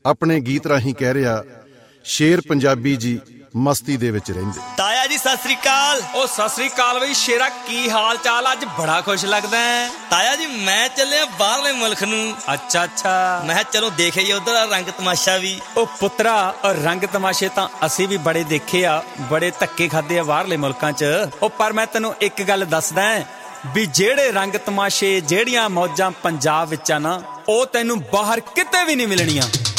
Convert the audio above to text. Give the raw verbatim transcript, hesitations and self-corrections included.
ਆਪਣੇ ਗੀਤ ਰਾਹੀਂ ਕਹਿ ਰਿਹਾ, ਸ਼ੇਰ ਪੰਜਾਬੀ ਜੀ ਮਸਤੀ ਦੇ ਵਿੱਚ ਰਹਿੰਦੇ। ਤਾਇਆ ਜੀ ਸਤਿ ਸ੍ਰੀ ਅਕਾਲ। ਉਹ ਸਤਿ ਸ੍ਰੀ ਅਕਾਲ ਬਈ ਸ਼ੇਰਾ, ਕੀ ਹਾਲ ਚਾਲ? ਅੱਜ ਬੜਾ ਖੁਸ਼ ਲੱਗਦਾ ਹੈ। ਤਾਇਆ ਜੀ ਮੈਂ ਚੱਲਿਆ ਬਾਹਰਲੇ ਮੁਲਕ ਨੂੰ। ਅੱਛਾ ਅੱਛਾ, ਮੈਂ ਕਿਹਾ ਚਲੋ ਦੇਖ ਆਈਏ ਉਧਰ ਰੰਗ ਤਮਾਸ਼ਾ ਵੀ। ਉਹ ਪੁੱਤਰਾ, ਰੰਗ ਤਮਾਸ਼ੇ ਤਾਂ ਅਸੀਂ ਵੀ ਬੜੇ ਦੇਖੇ ਆ, ਬੜੇ ਧੱਕੇ ਖਾਦੇ ਆ ਬਾਹਰਲੇ ਮੁਲਕਾਂ 'ਚ। ਉਹ ਪਰ ਮੈਂ ਤੈਨੂੰ ਇੱਕ ਗੱਲ ਦੱਸਦਾ ਵੀ ਜਿਹੜੇ ਰੰਗ ਤਮਾਸ਼ੇ, ਜਿਹੜੀਆਂ ਮੌਜਾਂ ਪੰਜਾਬ ਵਿੱਚ ਆ ਨਾ, ਉਹ ਤੈਨੂੰ ਬਾਹਰ ਕਿਤੇ ਵੀ ਨਹੀਂ ਮਿਲਣੀਆਂ।